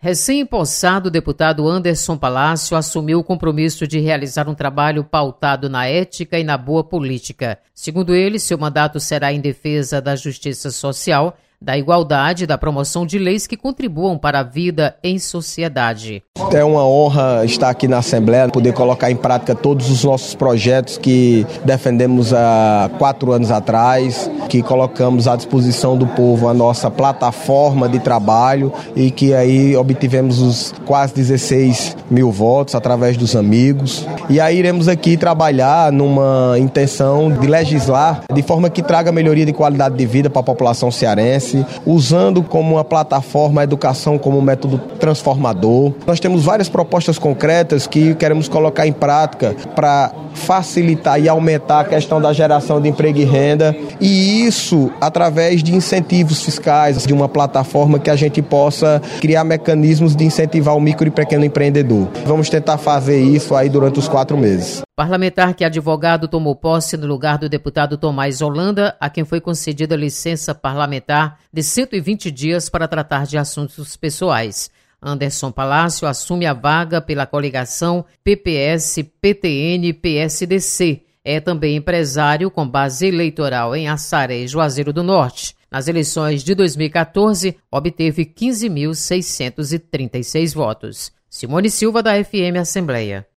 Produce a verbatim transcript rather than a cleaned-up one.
Recém-empossado, o deputado Anderson Palácio assumiu o compromisso de realizar um trabalho pautado na ética e na boa política. Segundo ele, seu mandato será em defesa da justiça social, da igualdade e da promoção de leis que contribuam para a vida em sociedade. É uma honra estar aqui na Assembleia, poder colocar em prática todos os nossos projetos que defendemos há quatro anos atrás, que colocamos à disposição do povo a nossa plataforma de trabalho e que aí obtivemos os quase dezesseis mil votos através dos amigos. E aí iremos aqui trabalhar numa intenção de legislar de forma que traga melhoria de qualidade de vida para a população cearense, usando como uma plataforma a educação como um método transformador. Nós temos várias propostas concretas que queremos colocar em prática para facilitar e aumentar a questão da geração de emprego e renda, e isso através de incentivos fiscais, de uma plataforma que a gente possa criar mecanismos de incentivar o micro e pequeno empreendedor. Vamos tentar fazer isso aí durante os quatro meses. Parlamentar que é advogado tomou posse no lugar do deputado Tomás Holanda, a quem foi concedida licença parlamentar de cento e vinte dias para tratar de assuntos pessoais. Anderson Palácio assume a vaga pela coligação P P S, P T N, P S D C. É também empresário com base eleitoral em Assaré e Juazeiro do Norte. Nas eleições de dois mil e quatorze, obteve quinze mil seiscentos e trinta e seis votos. Simone Silva, da F M Assembleia.